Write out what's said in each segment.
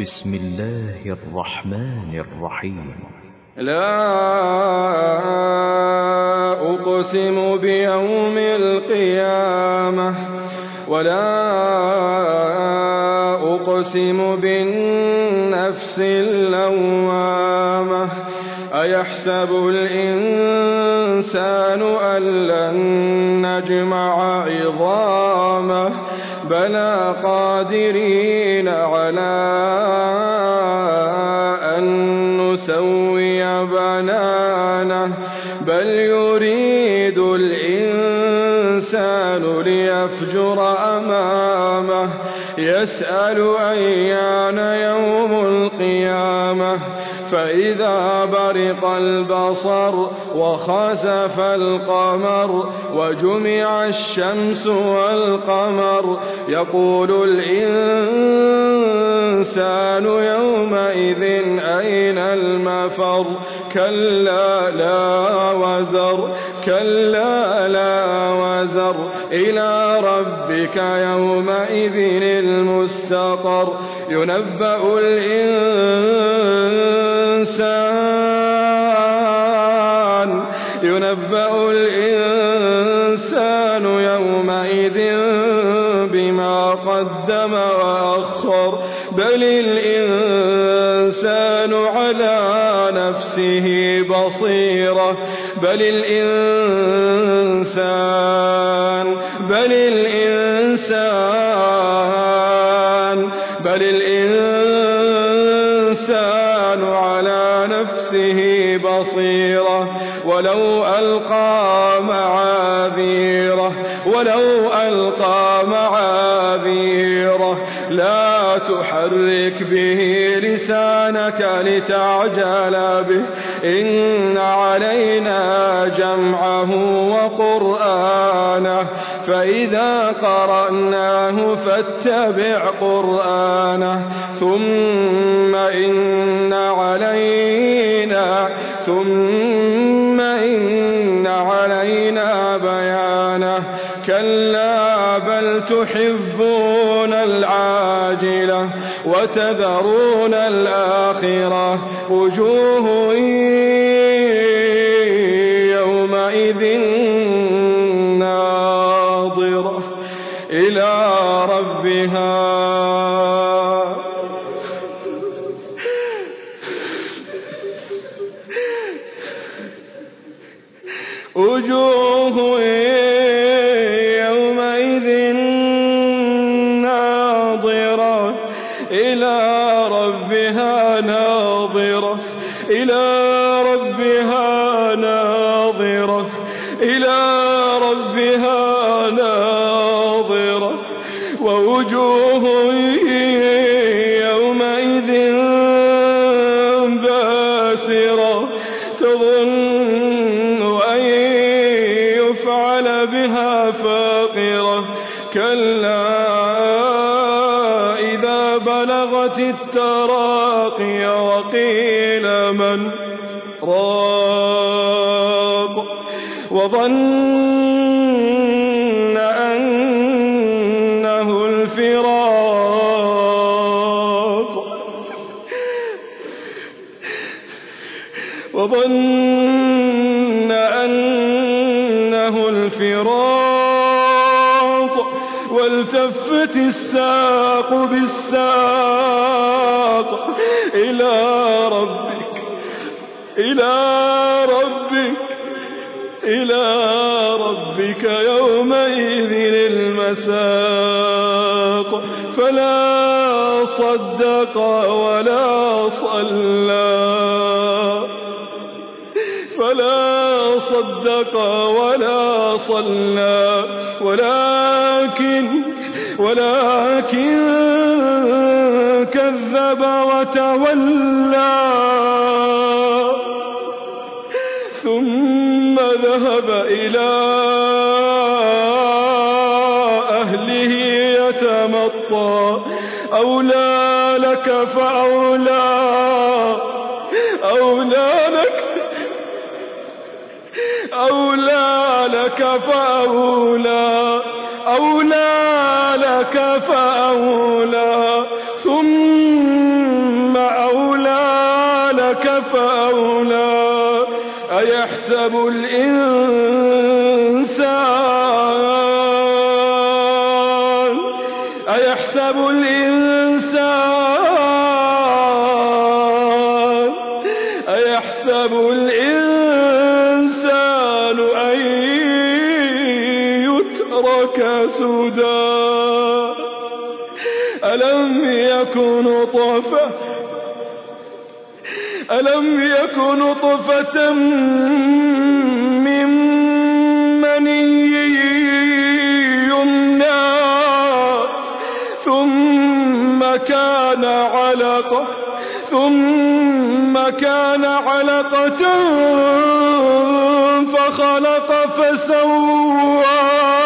بسم الله الرحمن الرحيم. لا أقسم بيوم القيامة ولا أقسم بالنفس اللوامة. أيحسب الإنسان أن لن نجمع عظامه بلى قادرين على أن نسوي بنانه بل يريد الإنسان ليفجر أمامه يسأل أيان يوم القيامة فإذا برق البصر وخسف القمر وجمع الشمس والقمر يقول الإنسان يومئذ أين المفر كلا لا وزر إلى ربك يومئذ المستقر. ينبأ الإنسان يومئذ بما قدم وأخر بل الإنسان على نفسه بصيرة بل الإنسان على نفسه بصيرة ولو ألقى معاذيره لا تحرك به لسانك لتعجل به إن علينا جمعه وقرآنه فإذا قرأناه فاتبع قرآنه ثم إن علينا بيانه كلا بل تحبون العاجلة وتذرون الآخرة وجوه يومئذ ناظرة إلى ربها ناظرة ووجوه يومئذ باسرة تظن أن يفعل بها فاقرة كلا إذا بلغت التراقي وقيل من راق وظن أنه الفراق والتفت الساق بالساق إلى ربك يومئذ المساق فلا صدق ولا صلى ولكن كذب وتولى ثم ذهب إلى أهله يتمطى أولى لك فأولى ثم فأولى أيحسب الإنسان أن يترك سدى ألم يكن نطفة من مني يمنى ثم كان علقة فخلق فسوى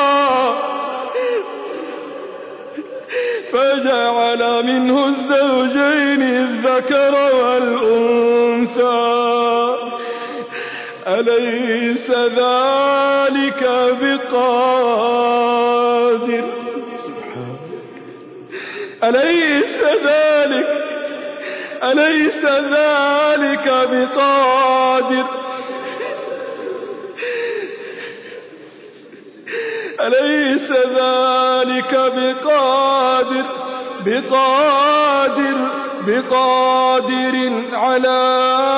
فجعل منه الزوجين الذكر والأنثى أليس ذلك بقادر بقادر على